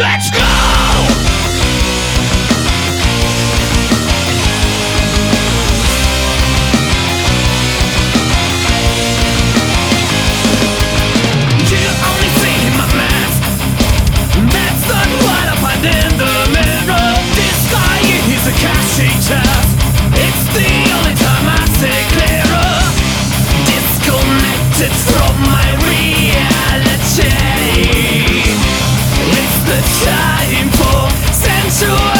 Let's go! You only see my mask. That's not what I find in the mirror. This guy is a cashing task. It's the only time I see clearer. Disconnected from my reality. It's the time for sensuality.